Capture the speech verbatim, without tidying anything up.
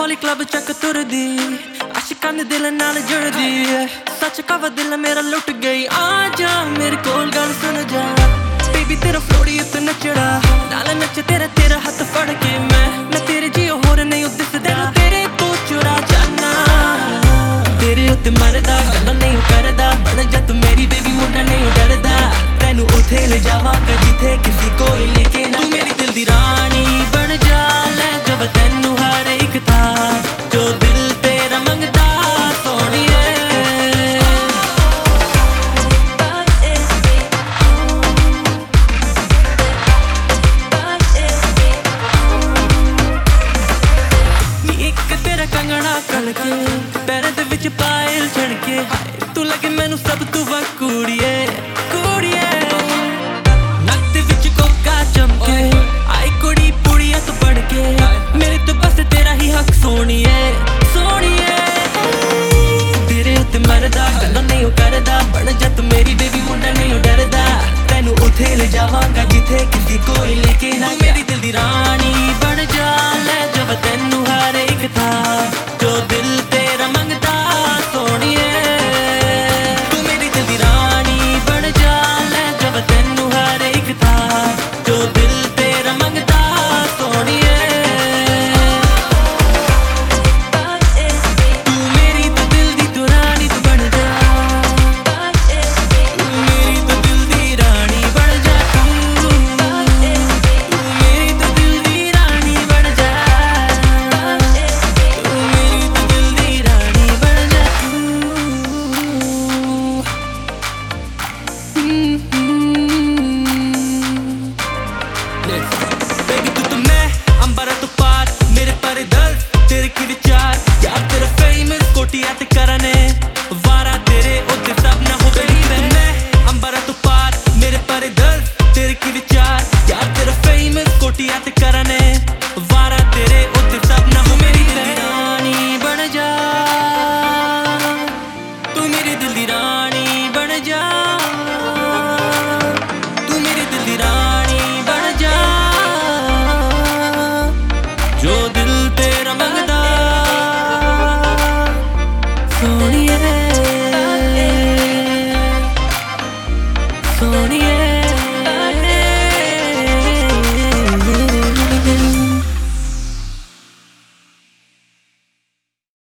हौली क्लब चक तुरदी आशिकां दे दिल नाल जुड़दी सच कवा दिल मेरा लुट गई आ जा मेरे कोल गल सुन जा बेबी तेरा फ्लोरी उत्ते नचड़ा नाल नच तेरा तेरा हाथ फड़ के मैं मैं तेरे जियो होर नहीं दिसदा तेरे तो चुरा जाना तेरे उत्ते मरदा गल्लां नहीं करदा बन जा तू मेरी बेबी मुंडा नहीं डरदा तैनू उथे ले जावांगा जिथे किसी कोई लेके ना तू मेरी दिल दी रानी बन जा ले जब तैनू हर एक था जो दिल तेरा मंगदा सोहणिए नी एक तेरा कंगना कलके पैरां दे विच पायल छड़के तू लगे मैनू सब तू वा कुड़िए कुड़िए नक दे विच कोका चमके आई कुड़ी पुड़िया तू बन के मेरे तो बस तेरा ही हक सोहणिए सोहणिए तेरे उत्ते मरदा गल्लां नहीं करदा बन जा तू मेरी बेबी मुंडा नहीं डरदा तैनू उथे ले जावांगा जिथे किसी कोई लेके ना मेरी दिल दी रानी बन जा ले जब तैनू हर एक था जो दिल तेरा मंगदा सोहणिए तू मेरी दिल दी रानी बन जा ले जब तैनू हर एक था जो दिल तेरा मंगदा सोहणिए तू मेरी तो दिल दी तू रानी तू बन जा तू मेरी तो दिल दी रानी बन जा तू तू मेरी तो दिल दी रानी बन जा तू मेरी तो दिल दी रानी बन जा बेबी तू तो मैं अंबरा तो पार मेरे पर दल तेरे की विचार यार तेरा फेमस कोटिया ते करने वारा तेरे उत्ते सब ना हो बेबी मैं अंबरा तो पार मेरे पर दल तेरे की विचार यार तेरा फेमस कोटिया ते